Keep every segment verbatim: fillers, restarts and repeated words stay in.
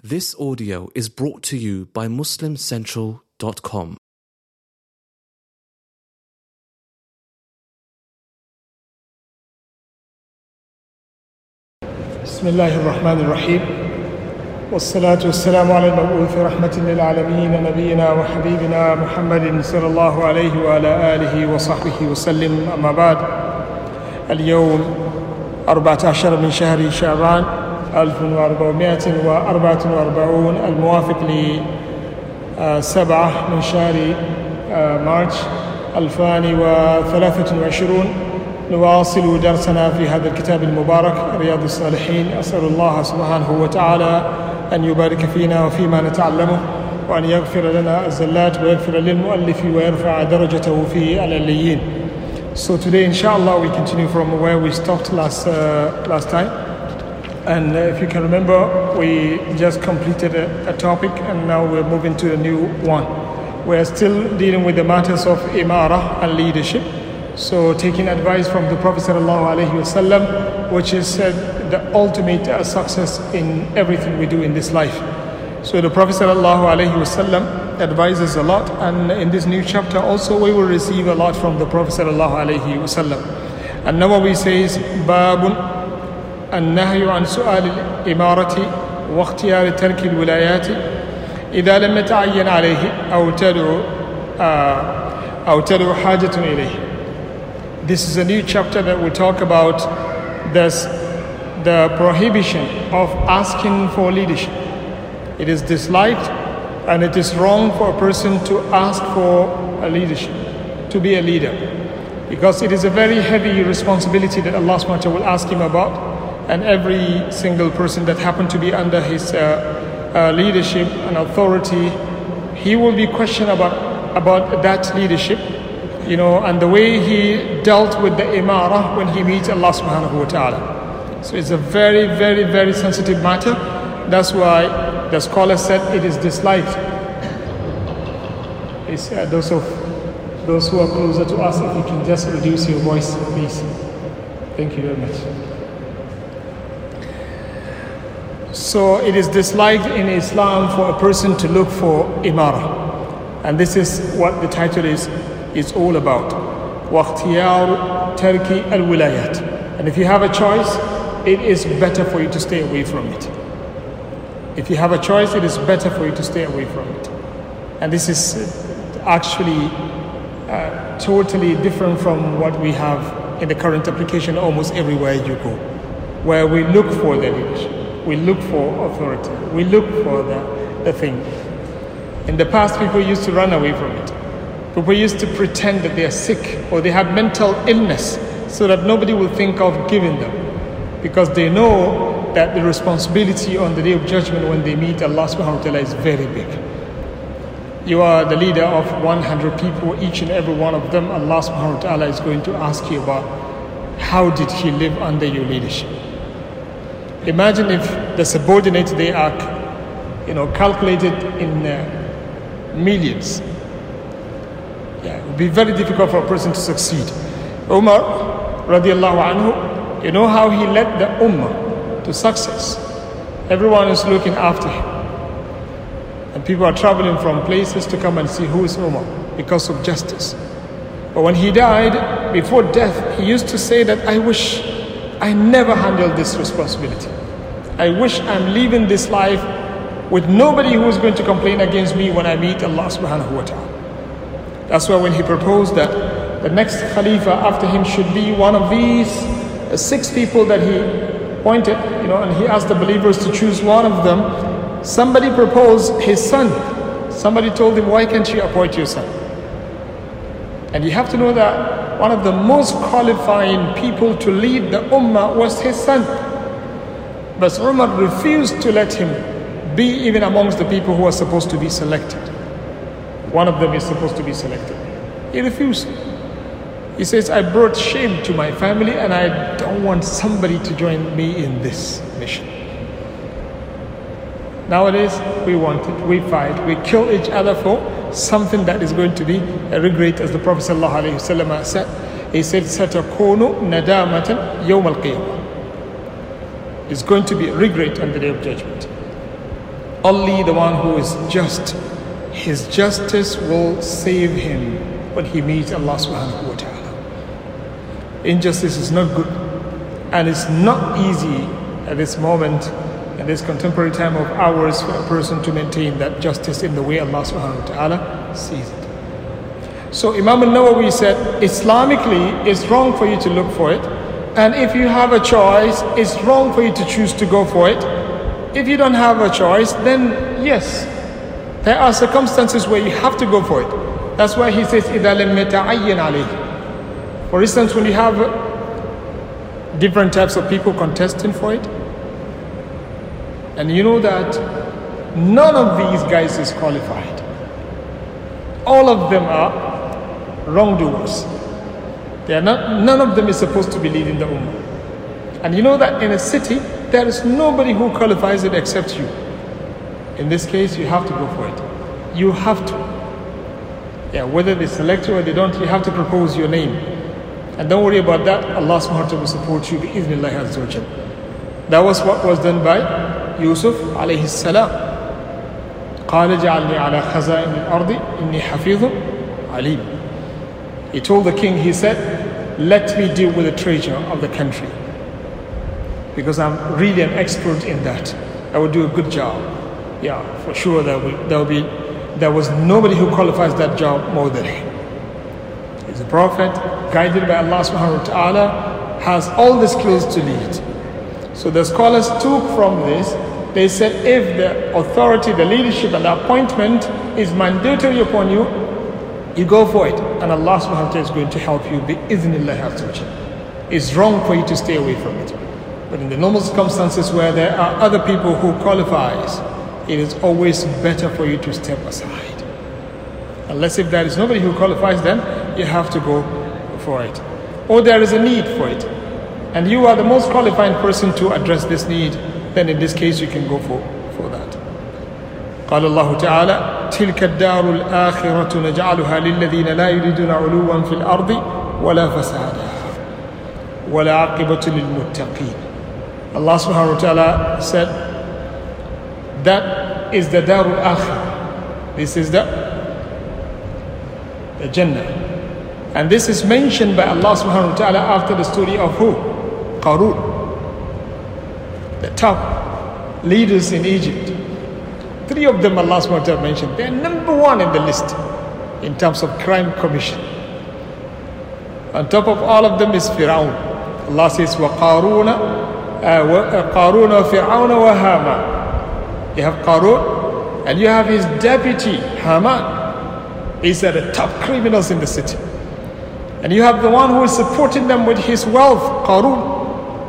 This audio is brought to you by Muslim Central dot com. بسم الله الرحمن الرحيم والصلاة والسلام على المبعوث رحمة للعالمين نبينا وحبيبنا محمد صلى الله عليه وعلى آله وصحبه وسلم. أما بعد، اليوم أربعة عشر من شهر شعبان ألف وأربعمائة وأربعة وأربعين الموافق لسبعة من شهر مارس ألفين وثلاثة وعشرين. نواصل درسنا في هذا الكتاب المبارك رياض الصالحين. أسأل الله سبحانه وتعالى أن يبارك فينا وفيما نتعلمه، وأن يغفر لنا الزلات ويغفر للمؤلف ويرفع درجته في العليين. So today, inshallah, we continue from where we stopped last uh, last time. And if you can remember, we just completed a, a topic, and now we're moving to a new one. We're still dealing with the matters of imara and leadership. So taking advice from the Prophet sallallahu alaihi wasallam, which is uh, the ultimate uh, success in everything we do in this life. So the Prophet sallallahu alaihi wasallam advises a lot, and in this new chapter also we will receive a lot from the Prophet sallallahu alaihi wasallam. And Nawawi says, Babun النهي عن سؤال الإمارة واختيار ترك الولايات إذا لم يتعين عليه أو تدعو أو تدعو حاجة إليه. This is a new chapter that will talk about this, the prohibition of asking for leadership. It is disliked and it is wrong for a person to ask for a leadership, to be a leader, because it is a very heavy responsibility that Allah subhanahu wa ta'ala will ask him about. And every single person that happened to be under his uh, uh, leadership and authority, he will be questioned about, about that leadership, you know, and the way he dealt with the imara when he meets Allah subhanahu wa ta'ala. So it's a very, very, very sensitive matter. That's why the scholar said it is disliked. It's, uh, those, of, those who are closer to us, if you can just reduce your voice, please. Thank you very much. So it is disliked in Islam for a person to look for imara. And this is what the title is, is all about. وَاخْتِيَارُ تَرْكِ الْوِلَايَاتِ. And if you have a choice, it is better for you to stay away from it. If you have a choice, it is better for you to stay away from it. And this is actually uh, totally different from what we have in the current application almost everywhere you go, where we look for the leadership. We look for authority. We look for the, the thing. In the past, people used to run away from it. People used to pretend that they are sick or they have mental illness so that nobody will think of giving them, because they know that the responsibility on the day of judgment when they meet Allah subhanahu wa ta'ala is very big. You are the leader of one hundred people. Each and every one of them, Allah subhanahu wa ta'ala is going to ask you about how did he live under your leadership. Imagine if the subordinates, they are, you know, calculated in uh, millions. Yeah, it would be very difficult for a person to succeed. Umar, radiallahu anhu, you know how he led the ummah to success. Everyone is looking after him. And people are traveling from places to come and see who is Umar because of justice. But when he died, before death, he used to say that, I wish I never handled this responsibility. I wish I'm leaving this life with nobody who is going to complain against me when I meet Allah subhanahu wa ta'ala. That's why when he proposed that the next Khalifa after him should be one of these uh, six people that he pointed, you know, and he asked the believers to choose one of them, somebody proposed his son. Somebody told him, why can't you appoint your son? And you have to know that one of the most qualifying people to lead the ummah was his son. But Umar refused to let him be even amongst the people who are supposed to be selected. One of them is supposed to be selected. He refused. He says, I brought shame to my family and I don't want somebody to join me in this mission. Nowadays, we want it, we fight, we kill each other for something that is going to be a regret, as the Prophet ﷺ said. He said, "Satakunu nadamatan yawm al-qiyamah." It's going to be regret on the day of judgment. Only the one who is just, his justice will save him when he meets Allah subhanahu wa ta'ala. Injustice is not good, and it's not easy at this moment, in this contemporary time of ours, for a person to maintain that justice in the way Allah subhanahu wa ta'ala sees it. So Imam al-Nawawi said, Islamically, it's wrong for you to look for it. And if you have a choice, it's wrong for you to choose to go for it. If you don't have a choice, then yes, there are circumstances where you have to go for it. That's why he says, إِذَا لَمْ يَتَعَيَّنْ عَلَيْهِ. For instance, when you have different types of people contesting for it, and you know that none of these guys is qualified. All of them are wrongdoers. They are not, none of them is supposed to be leading the ummah. And you know that in a city, there is nobody who qualifies it except you. In this case, you have to go for it. You have to. Yeah, whether they select you or they don't, you have to propose your name. And don't worry about that. Allah subhanahu wa ta'ala will support you bi-idhnillahi azza wa jal. That was what was done by Yusuf alayhi salam. قال جعلني على خزائن الأرض إني حفيظ عليم. He told the king, he said, let me deal with the treasure of the country, because I'm really an expert in that. I will do a good job. Yeah, for sure there will, there will be, there was nobody who qualifies that job more than him. He's a prophet, guided by Allah subhanahu wa ta'ala, has all the skills to lead. So the scholars took from this, they said, if the authority, the leadership and the appointment is mandatory upon you, you go for it, and Allah subhanahu wa ta'ala is going to help you bi-idhnillahi azza wa jal. It's wrong for you to stay away from it. But in the normal circumstances where there are other people who qualifies, it is always better for you to step aside. Unless if there is nobody who qualifies, then you have to go for it. Or there is a need for it, and you are the most qualified person to address this need, then in this case you can go for, for that. قال الله تعالى تلك الدار الآخرة نجعلها للذين لا يريدون علوا في الأرض ولا فسادا ولا عاقبة للمتقين. Allah subhanahu wa ta'ala said, that is the Darul Akhirah. This is the, the Jannah. And this is mentioned by Allah subhanahu wa ta'ala after the story of who? Qarun, the top leaders in Egypt. Three of them Allah subhanahu wa ta'ala mentioned. They are number one in the list in terms of crime commission. On top of all of them is Fir'aun. Allah says, وَقَارُونَ قَارُونَ وَفِرْعَوْنَ وَهَامَانَ. You have Qarun, and you have his deputy, Haman. These are the top criminals in the city. And you have the one who is supporting them with his wealth, Qarun.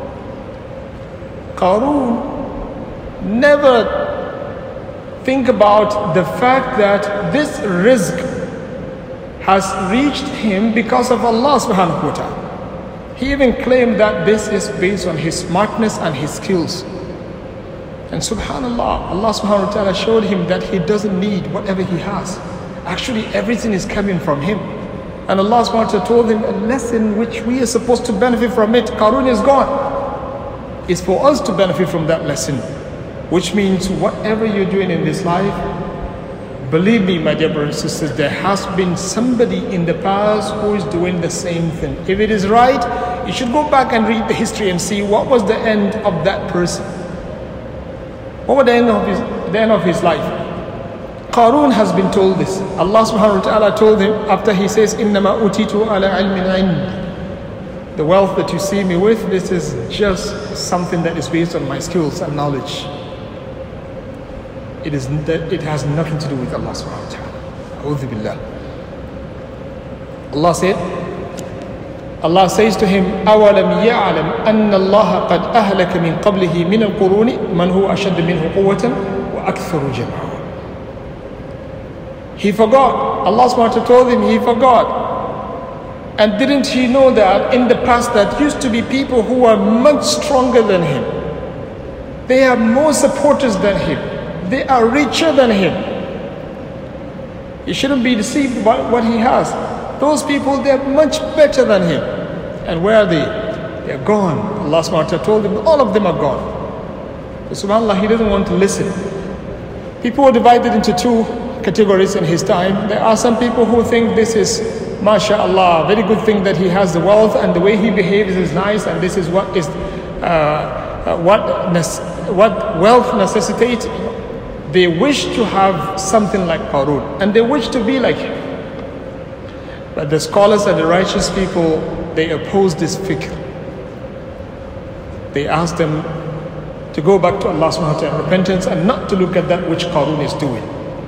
Qarun never think about the fact that this rizq has reached him because of Allah subhanahu wa ta'ala. He even claimed that this is based on his smartness and his skills. And subhanallah, Allah subhanahu wa ta'ala showed him that he doesn't need whatever he has. Actually, everything is coming from him. And Allah subhanahu wa ta'ala told him a lesson which we are supposed to benefit from it. Qarun is gone. It's for us to benefit from that lesson. Which means whatever you're doing in this life, believe me, my dear brothers and sisters, there has been somebody in the past who is doing the same thing. If it is right, you should go back and read the history and see what was the end of that person. What was the end of his, the end of his life? Qarun has been told this. Allah subhanahu wa ta'ala told him after he says, إِنَّمَا أُوتِيتُ عَلَىٰ عِلْمٍ عِنْدِي. The wealth that you see me with, this is just something that is based on my skills and knowledge. It is that it has nothing to do with Allah subhanahu wa ta'ala. A'udhu billah. Allah said, Allah says to him, أَوَلَمْ يَعْلَمْ أَنَّ اللَّهَ قَدْ أَهْلَكَ مِنْ قَبْلِهِ مِنَ الْقُرُونِ مَنْ هُوَ أَشَدُّ مِنْهُ قُوَّةً وَأَكْثَرُ جَمْعًا. He forgot. Allah subhanahu wa ta'ala told him he forgot. And didn't he know that in the past that used to be people who were much stronger than him? They are more supporters than him. They are richer than him. He shouldn't be deceived by what he has. Those people, they are much better than him. And where are they? They are gone. Allah subhanahu wa ta'ala told him, all of them are gone. So subhanAllah, he doesn't want to listen. People were divided into two categories in his time. There are some people who think this is, mashallah, very good thing that he has the wealth and the way he behaves is nice, and this is what is uh, uh, what what wealth necessitates. They wish to have something like Qarun, and they wish to be like him. But the scholars and the righteous people, they oppose this fikr. They ask them to go back to Allah subhanahu wa ta'ala, repentance, and not to look at that which Qarun is doing.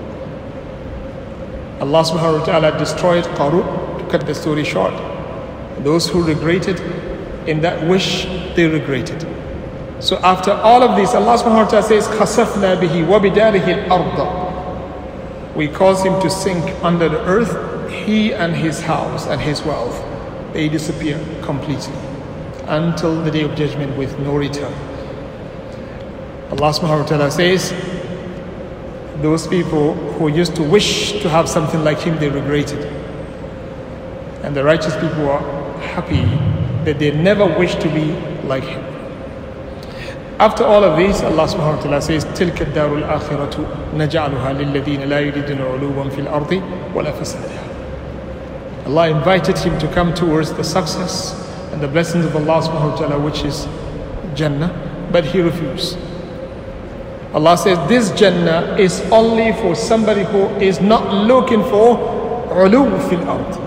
Allah subhanahu wa ta'ala destroyed Qarun, to cut the story short. Those who regretted in that wish, they regretted. So after all of this, Allah subhanahu wa ta'ala says, خَسَفْنَا بِهِ وَبِدَارِهِ الْأَرْضَ. We cause him to sink under the earth, he and his house and his wealth. They disappear completely until the day of judgment with no return. Allah subhanahu wa ta'ala says, those people who used to wish to have something like him, they regretted. And the righteous people are happy that they never wish to be like him. After all of this, Allah subhanahu wa ta'ala says, تِلْكَ الدَّارُ الْآخِرَةُ نَجْعَلُهَا لِلَّذِينَ لَا يُرِيدُونَ عُلُوًّا فِي الْأَرْضِ وَلَا فَسَادًا. Allah invited him to come towards the success and the blessings of Allah subhanahu wa ta'ala, which is Jannah, but he refused. Allah says this Jannah is only for somebody who is not looking for ulu fil ard,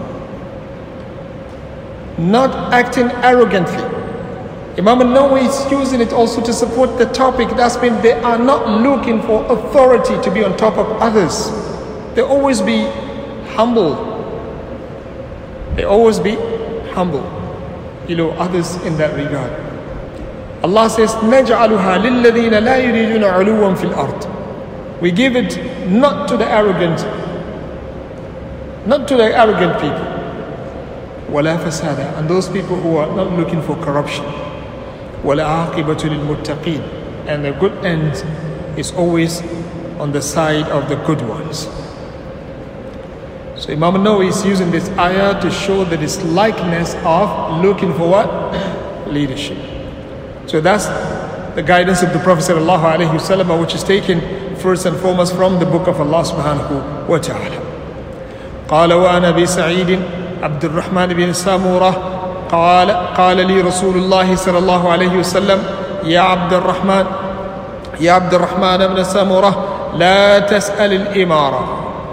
not acting arrogantly. Imam al-Nawawi is using it also to support the topic. That's mean they are not looking for authority to be on top of others. They always be humble. They always be humble below others in that regard. Allah says, نَجْعَلُهَا لِلَّذِينَ لَا يُرِيدُونَ عُلُوًّا فِي الْأَرْضِ. We give it not to the arrogant, not to the arrogant people. وَلَا فَسَادًا. And those people who are not looking for corruption. وَلَا عَاقِبَةُ لِلْمُتَّقِينَ. And the good end is always on the side of the good ones. So Imam al-Nawawi is using this ayah to show the dislikeness of looking for what? Leadership. So that's the guidance of the Prophet sallallahu alaihi wasallam, which is taken first and foremost from the book of Allah subhanahu wa ta'ala. قال وعن أبي سعيد عبد الرحمن بن سامورة قال قال لي رسول الله صلى الله عليه وسلم يا عبد الرحمن يا عبد الرحمن بن سامورة لا تسأل الإمارة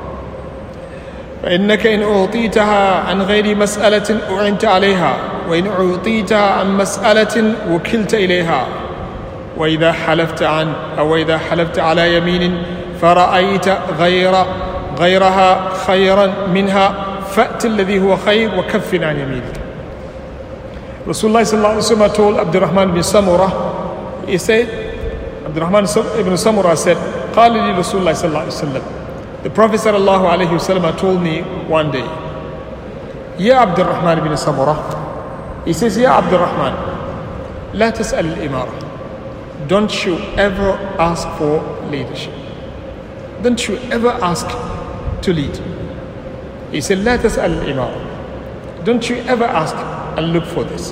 فإنك إن أعطيتها عن غير مسألة أعنت عليها وإن أعطيتها عن مسألة وكلت إليها وإذا حلفت عن أو إذا حلفت على يمين فرأيت غير غيرها خيرا منها فأت الذي هو خير وكفٍ عن يمينك. Rasulullah sallallahu alaihi wasallam told Abdurrahman bin Samurah, he said, Abdurrahman ibn Samurah said, قال لي رسول الله صلى الله عليه وسلم. The Prophet sallallahu alaihi wasallam told me one day, Ya Abdurrahman bin Samurah, he says, Ya Abdurrahman, لا تسأل الإمارة. Don't you ever ask for leadership. Don't you ever ask to lead. He said, لا تسأل الإمارة. Don't you ever ask and look for this.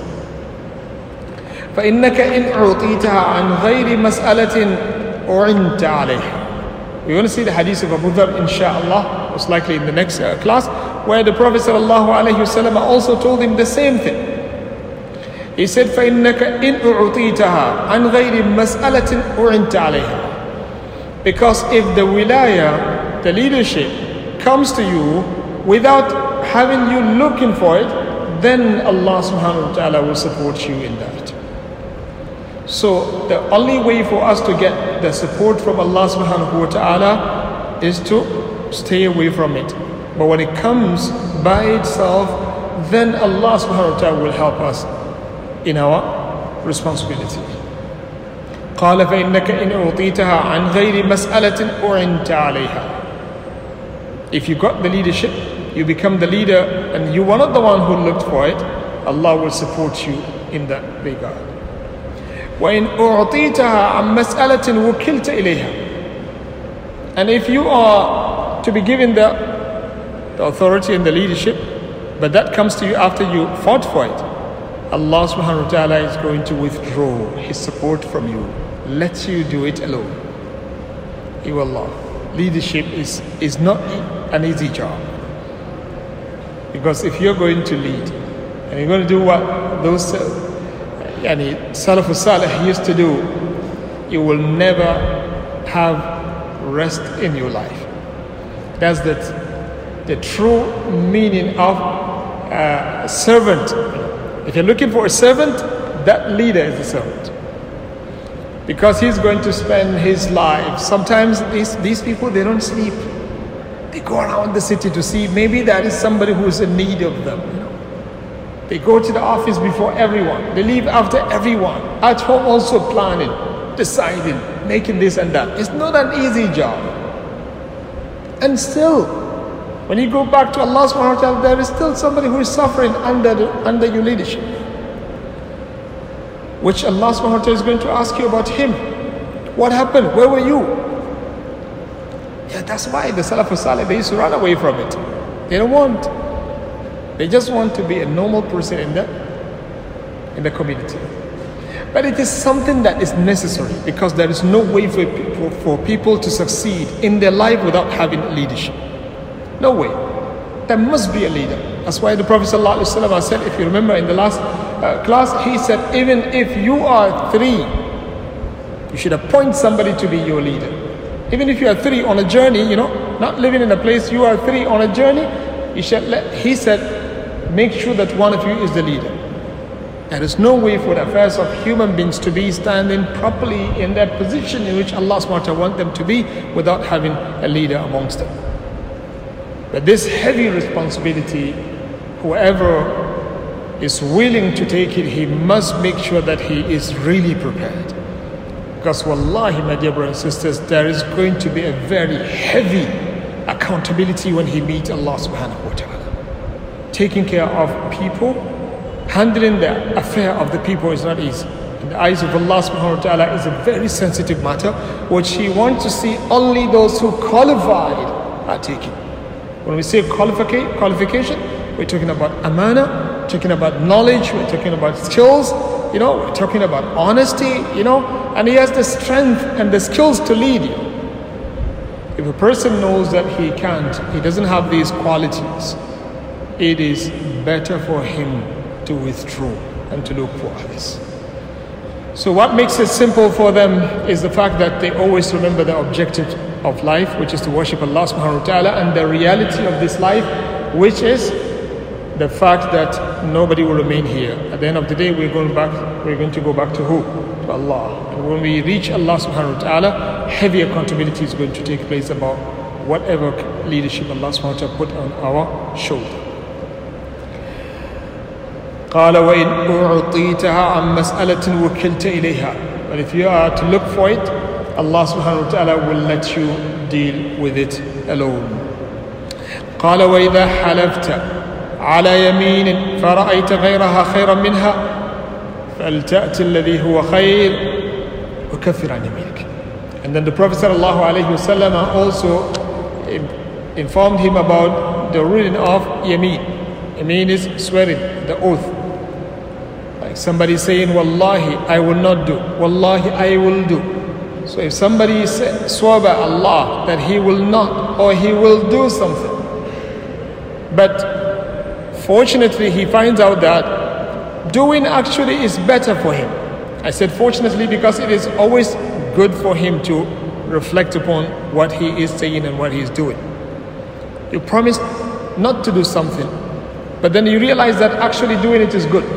فإنك إن أعطيتها عن غير مسألة أعنت عليها. We're going to see the hadith of Abu Dharr, inshallah, most likely in the next uh, class, where the Prophet sallallahu alaihi wasallam also told him the same thing. He said, فَإِنَّكَ إِنْ أُعْطِيتَهَا عَنْ غَيْرِ مَسْأَلَةٍ أُعِنْتَ عَلَيْهَا. Because if the wilaya, the leadership, comes to you without having you looking for it, then Allah subhanahu wa ta'ala will support you in that. So the only way for us to get the support from Allah subhanahu wa ta'ala is to stay away from it. But when it comes by itself, then Allah subhanahu wa ta'ala will help us in our responsibility. قال فإنك إن أعطيتها عن غير مسألة أعنت عليها. If you got the leadership, you become the leader and you were not the one who looked for it, Allah will support you in that regard. وإن أعطيتها عن مسألة وكلت إليها. And if you are to be given the, the authority and the leadership, but that comes to you after you fought for it, Allah subhanahu wa ta'ala is going to withdraw His support from you. Let you do it alone. He will Allah. leadership is, is not an easy job. Because if you're going to lead, and you're going to do what those uh, yani, Salafus Salih used to do, you will never have rest in your life. That's the, the true meaning of uh, a servant. If you're looking for a servant, that leader is a servant. Because he's going to spend his life. Sometimes these, these people, they don't sleep. They go around the city to see maybe there is somebody who is in need of them. You know? They go to the office before everyone. They leave after everyone. At home also planning, deciding, making this and that. It's not an easy job. And still, when you go back to Allah subhanahu wa ta'ala, there is still somebody who is suffering under, the, under your leadership. Which Allah subhanahu wa ta'ala is going to ask you about him. What happened? Where were you? Yeah, that's why the Salafus Salih, they used to run away from it. They don't want. They just want to be a normal person in the, in the community. But it is something that is necessary because there is no way for people, for people to succeed in their life without having leadership. No way. There must be a leader. That's why the Prophet ﷺ said, if you remember in the last uh, class, he said, even if you are three, you should appoint somebody to be your leader. Even if you are three on a journey, you know, not living in a place, you are three on a journey, you should let, he said, make sure that one of you is the leader. There is no way for the affairs of human beings to be standing properly in that position in which Allah subhanahu wa ta'ala wants them to be without having a leader amongst them. But this heavy responsibility, whoever is willing to take it, he must make sure that he is really prepared. Because wallahi, my dear brothers and sisters, there is going to be a very heavy accountability when he meets Allah subhanahu wa ta'ala. Taking care of people, handling the affair of the people is not easy. In the eyes of Allah subhanahu wa ta'ala is a very sensitive matter, which he wants to see only those who qualified are taking. When we say qualifica- qualification, we're talking about amana, talking about knowledge, we're talking about skills, you know, we're talking about honesty, you know, and he has the strength and the skills to lead you. If a person knows that he can't, he doesn't have these qualities, it is better for him to withdraw and to look for others. So what makes it simple for them is the fact that they always remember the objective of life, which is to worship Allah subhanahu wa ta'ala, and the reality of this life, which is the fact that nobody will remain here. At the end of the day, we're going back, we're going to go back to who? To Allah. And when we reach Allah subhanahu wa ta'ala, heavy accountability is going to take place about whatever leadership Allah subhanahu wa ta'ala put on our shoulder. قال وإن أعطيتها عن مسألة وكلت إليها. But if you are to look for it, Allah subhanahu wa ta'ala will let you deal with it alone. قال وإذا حلفت على يمين فرأيت غيرها خيرا منها فلتأت الذي هو خير وكفر عن يمينك. And then the Prophet sallallahu alaihi wasallam also informed him about the ruling of yameen. Yameen is swearing, the oath. Like somebody saying, Wallahi, I will not do. Wallahi, I will do. So if somebody swore by Allah that he will not or he will do something, but fortunately he finds out that doing actually is better for him. I said fortunately because it is always good for him to reflect upon what he is saying and what he is doing. You promised not to do something, but then you realize that actually doing it is good.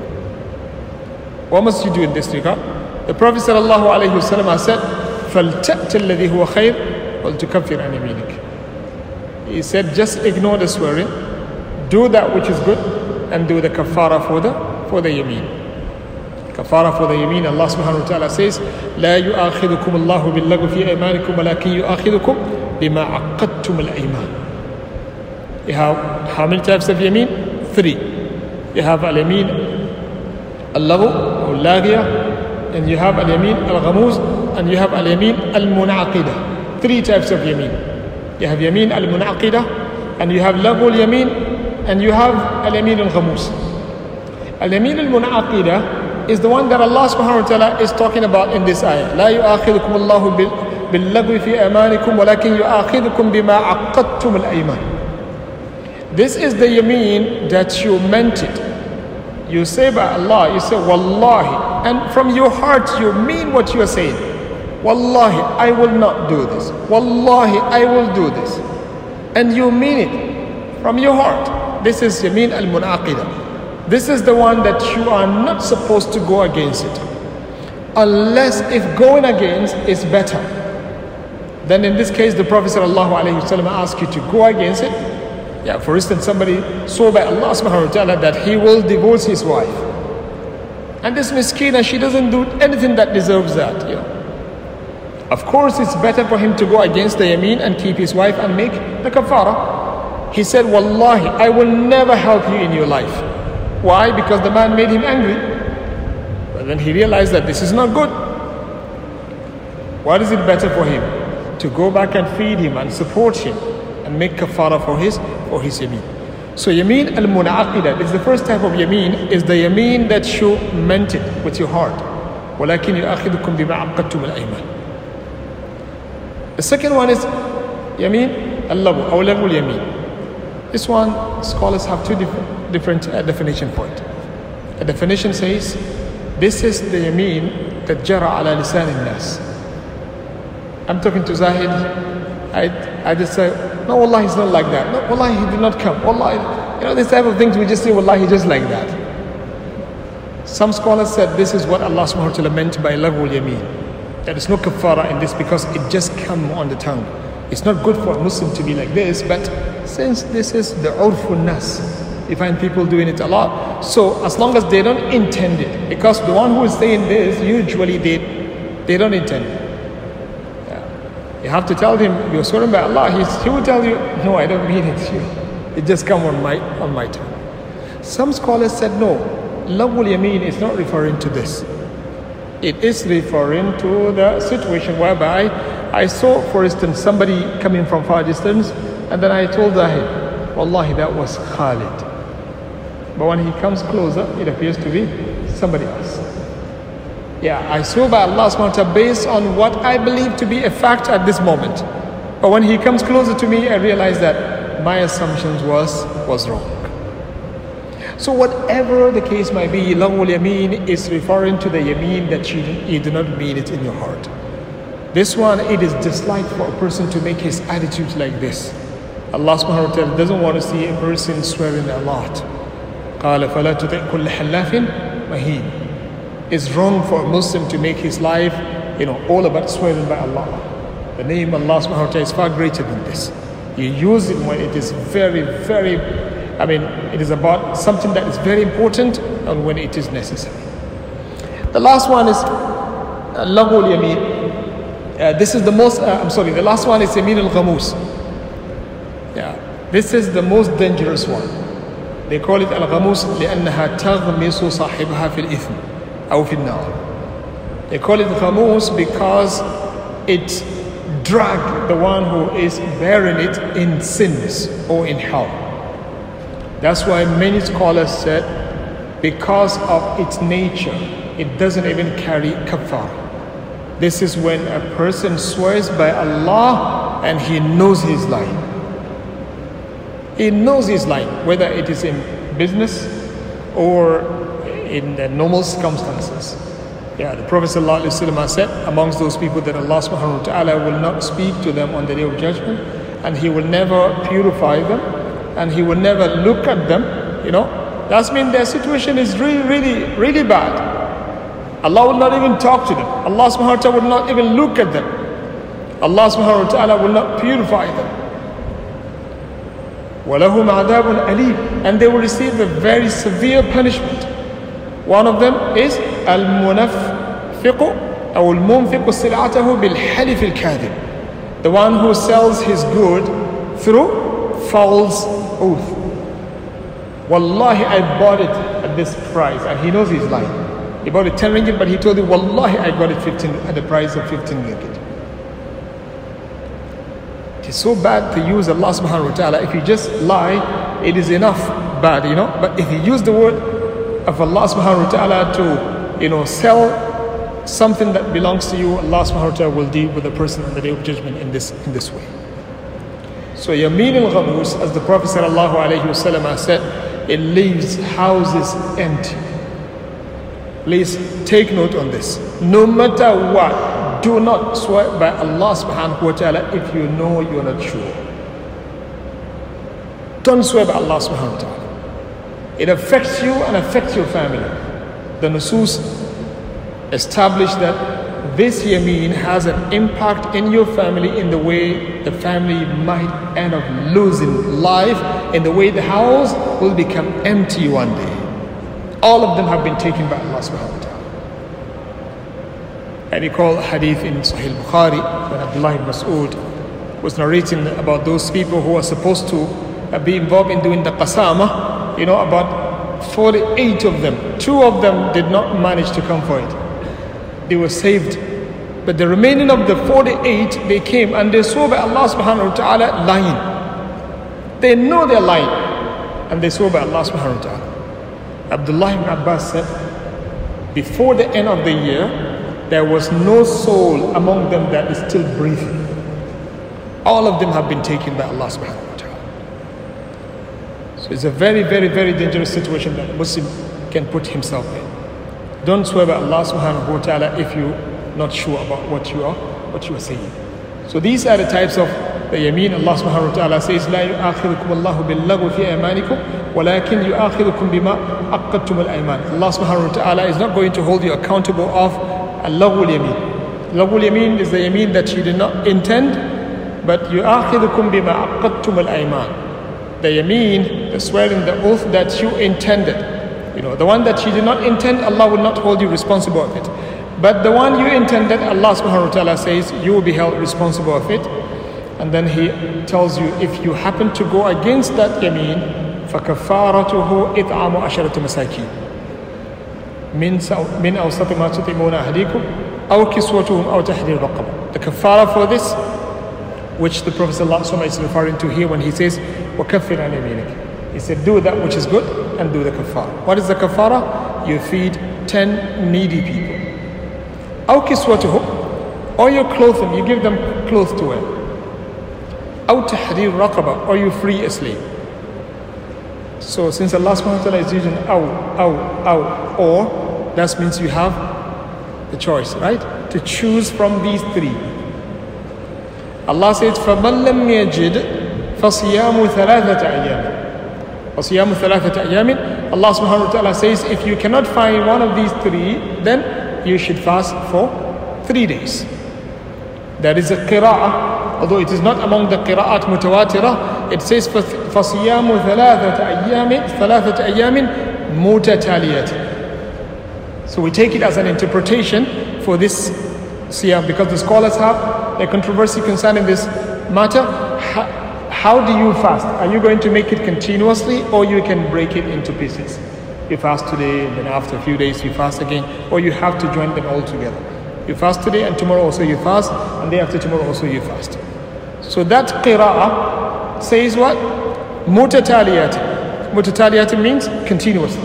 What must you do in this regard? The Prophet sallallahu alaihi wasallam said, فَلْتَأْتِ الَّذِي هُوَ خَيْرٌ وَلْتُكَفِّرْ عَنْ يَمِينِكَ. He said, just ignore the swearing, do that which is good, and do the kafara for the for the yameen. Kafara for the yameen, Allah subhanahu wa ta'ala says, لا يؤاخذكم الله باللغو في أيمانكم ولكن يؤاخذكم بما عقدتم الأيمان. You have how many types of yameen? Three. You have al-yameen al-laghu or laghiyah, and you have al-yameen al-ghamuz, and you have al-yameen al-munaqida. Three types of yameen. You have yameen al-munaqida, and you have laghu al-yameen, and you have al-yameen al-ghamuz. Al-yameen al-munaqida is the one that Allah subhanahu wa ta'ala is talking about in this ayah. لا يؤاخذكم الله باللغو في أيمانكم ولكن يؤاخذكم بما عقدتم الأيمان. This is the yameen that you meant it. You say by Allah, you say Wallahi, and from your heart you mean what you are saying. Wallahi, I will not do this. Wallahi, I will do this. And you mean it from your heart. This is yameen al-munaqida. This is the one that you are not supposed to go against it. Unless if going against is better. Then in this case, the Prophet ﷺ asks you to go against it. Yeah, for instance, somebody swore by Allah subhanahu wa ta'ala that he will divorce his wife. And this miskina, she doesn't do anything that deserves that. You know. Of course, it's better for him to go against the yameen and keep his wife and make the kafara. He said, Wallahi, I will never help you in your life. Why? Because the man made him angry. But then he realized that this is not good. What is it better for him? To go back and feed him and support him and make kafara for his for his yameen. So yameen al-munaqida is the first type of yameen, is the yameen that you meant it with your heart. وَلَكِنْ يُؤَخِذُكُمْ بِمَا عَقَّدْتُمُ الْأَيْمَانِ. The second one is yameen al-labu, or lagul yameen. This one, scholars have two different, different uh, definition for it. A definition says, this is the yameen that jara ala lisan al-nas. I'm talking to Zahid, I, I just say, no, Wallahi, he's not like that. No, Wallahi, he did not come. Wallahi, you know, this type of things we just say, Wallahi, just like that. Some scholars said this is what Allah subhanahu wa ta'ala meant by lagul yameen. There is no kafara in this because it just come on the tongue. It's not good for a Muslim to be like this, but since this is the urfun nas, you find people doing it a lot. So as long as they don't intend it, because the one who is saying this, usually they, they don't intend it. You have to tell him you're sworn by Allah. He's, he will tell you, no, I don't mean it. It just come on my on my tongue. Some scholars said no, lagul yameen is not referring to this. It is referring to the situation whereby I saw, for instance, somebody coming from far distance, and then I told Zahid, Wallahi, that was Khalid. But when he comes closer, it appears to be somebody else. Yeah, I swear by Allah subhanahu wa ta'ala based on what I believe to be a fact at this moment. But when he comes closer to me, I realize that my assumptions was, was wrong. So whatever the case might be, lagul yameen is referring to the yameen that you, you do not mean it in your heart. This one, it is disliked for a person to make his attitude like this. Allah subhanahu wa ta'ala doesn't want to see a person swearing a lot. قَالَ فَلَا تُطِعْ كُلَّ حَلَّافٍ مَهِينٍ. It's wrong for a Muslim to make his life, you know, all about swearing by Allah. The name Allah subhanahu wa ta'ala is far greater than this. You use it when it is very, very, I mean, it is about something that is very important and when it is necessary. The last one is uh, lagul yameen. Uh, this is the most, uh, I'm sorry, the last one is yameen al-ghamus. Yeah, this is the most dangerous one. They call it al-ghamus لأنها تغمس صاحبها في الإثم. They call it ghamus because it drags the one who is bearing it in sins or in hell. That's why many scholars said because of its nature, it doesn't even carry kafar. This is when a person swears by Allah and he knows he's lying. He knows he's lying, whether it is in business or in the normal circumstances. Yeah, the Prophet ﷺ said, amongst those people that Allah subhanahu wa ta'ala will not speak to them on the day of judgment, and He will never purify them, and He will never look at them, you know. That means their situation is really, really, really bad. Allah will not even talk to them. Allah subhanahu wa ta'ala will not even look at them. Allah subhanahu wa ta'ala will not purify them. وَلَهُمْ عَذَابٌ أَلِيمٌ. And they will receive a very severe punishment. One of them is al-munaffiq or al-munfiq sil'atahu bil-halif al-kadhib. The one who sells his good through false oath. Wallahi, I bought it at this price, and he knows he's lying. He bought it ten ringgit, but he told you, Wallahi, I got it fifteen at the price of fifteen ringgit. It is so bad to use Allah subhanahu wa ta'ala. If you just lie, it is enough bad, you know. But if you use the word of Allah subhanahu wa ta'ala to, you know, sell something that belongs to you, Allah subhanahu wa ta'ala will deal with the person on the day of judgment in this in this way. So Yamin al-Ghamus, as the Prophet sallallahu alayhi wasallam said, it leaves houses empty. Please take note on this. No matter what, do not swear by Allah subhanahu wa ta'ala if you know you're not sure. Don't swear by Allah subhanahu wa ta'ala. It affects you and affects your family. The Nusus establish that this Yameen has an impact in your family in the way the family might end up losing life, in the way the house will become empty one day. All of them have been taken by Allah subhanahu wa ta'ala. And we call hadith in Sahih Bukhari when Abdullah ibn Mas'ud was narrating about those people who are supposed to be involved in doing the qasama. You know, about forty-eight of them, two of them did not manage to come for it. They were saved. But the remaining of the forty-eight, they came and they saw by Allah subhanahu wa ta'ala lying. They know they're lying. And they saw by Allah subhanahu wa ta'ala. Abdullah ibn Abbas said, before the end of the year, there was no soul among them that is still breathing. All of them have been taken by Allah subhanahu wa ta'ala. So it's a very, very, very dangerous situation that a Muslim can put himself in. Don't swear by Allah subhanahu wa ta'ala if you're not sure about what you are, what you are saying. So these are the types of the Yameen. Allah subhanahu wa ta'ala says, لا يؤاخذكم الله باللغو في أيمانكم ولكن يؤاخذكم بما عقدتم الأيمان. Allah subhanahu wa ta'ala is not going to hold you accountable of اللغو اليمين. اللغو اليمين is the Yameen that you did not intend, but يؤاخذكم بما عقدتم الأيمان. The Yameen, the swearing, the oath that you intended. You know, the one that you did not intend, Allah will not hold you responsible of it. But the one you intended, Allah subhanahu wa ta'ala says, you will be held responsible of it. And then He tells you, if you happen to go against that Yameen, فَكَفَّارَتُهُ إِطْعَامُ عَشَرَةِ مَسَاكِينَ مِنْ أَوْسَطِ مَا تُطْعِمُونَ أَهْلِيكُمْ أَوْ كِسْوَتُهُمْ أَوْ تَحْرِيرُ رَقَبَةٍ. The kafara for this, which the Prophet ﷺ is referring to here when he says, وَكَفِّرْ عَنْ يَمِينِكَ. He said, do that which is good and do the kafara. What is the kafara? You feed ten needy people. أَوْ كِسْوَتُهُمْ, or you clothe them, you give them clothes to wear. أَوْ تَحْرِيرُ رَقَبَةٍ, or you free a slave. So since Allah subhanahu wa ta'ala is using aw, aw, aw, or, that means you have the choice, right? To choose from these three. Allah says, فَمَنْ لَمْ يَجِدْ فَصِيَامُ ثَلَاثَةَ أَيَّامٍ. فَصِيَامُ ثَلَاثَةَ أَيَّامٍ. Allah subhanahu wa ta'ala says, if you cannot find one of these three, then you should fast for three days. That is a qira'ah, although it is not among the qira'at mutawatirah. It says فَصِيَامُ ثَلَاثَةَ أَيَّامٍ ثَلَاثَةَ أَيَّامٍ مُتَتَالِيَةٍ. So we take it as an interpretation for this siyam, because the scholars have a controversy concerning this matter. How, how do you fast? Are you going to make it continuously, or you can break it into pieces? You fast today, and then after a few days you fast again, or you have to join them all together. You fast today, and tomorrow also you fast, and day after tomorrow also you fast. So that qira'ah says what? Mutataliyat. Mutataliyat means continuously.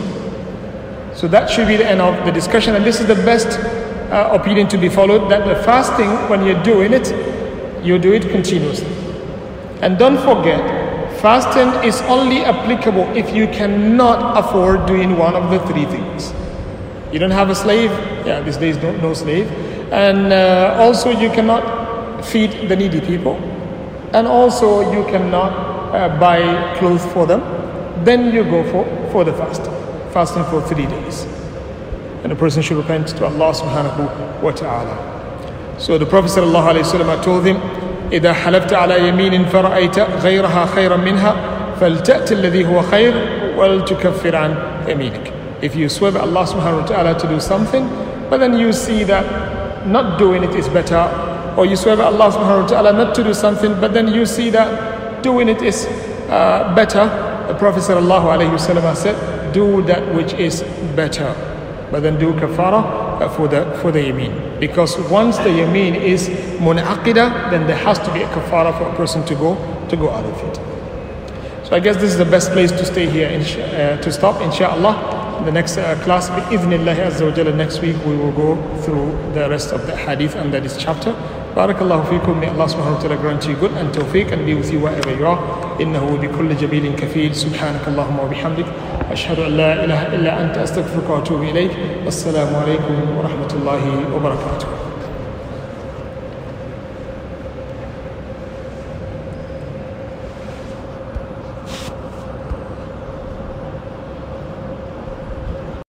So that should be the end of the discussion, and this is the best uh, opinion to be followed, that the fasting, when you're doing it, you do it continuously. And don't forget, fasting is only applicable if you cannot afford doing one of the three things. You don't have a slave, yeah, these days no, no slave, and uh, also you cannot feed the needy people, and also you cannot uh, buy clothes for them. Then you go for, for the fast, fasting for three days. And a person should repent to Allah subhanahu wa ta'ala. So the Prophet sallallahu alayhi wa sallam told him, إذا حلفت على يمين فرأيت غيرها خيرا منها فلتأت الذي هو خير ولتكفر عن يمينك. If you swear by Allah subhanahu wa ta'ala to do something, but then you see that not doing it is better, or you swear by Allah subhanahu wa ta'ala not to do something, but then you see that doing it is uh, better, the Prophet sallallahu alayhi wa sallam said, do that which is better, but then do kafara for the for the yameen. Because once the yameen is munaqida, then there has to be a kafara for a person to go to go out of it. So I guess this is the best place to stay here, insha, uh, to stop, inshallah. in the next uh, class, bi-idhnillahi azza wa jalla, next week we will go through the rest of the hadith under this chapter. Barakallahu feekum. May Allah subhanahu wa ta'ala grant you good and tawfiq and be with you wherever you are. Innahu bi kulli jabilin kafeel. Subhanakallahumma wa bihamdik. Ashhadu an la ilaha illa anta astaghfiruka wa atubu ilayk. Wassalamu alaikum wa rahmatullahi wa barakatuh.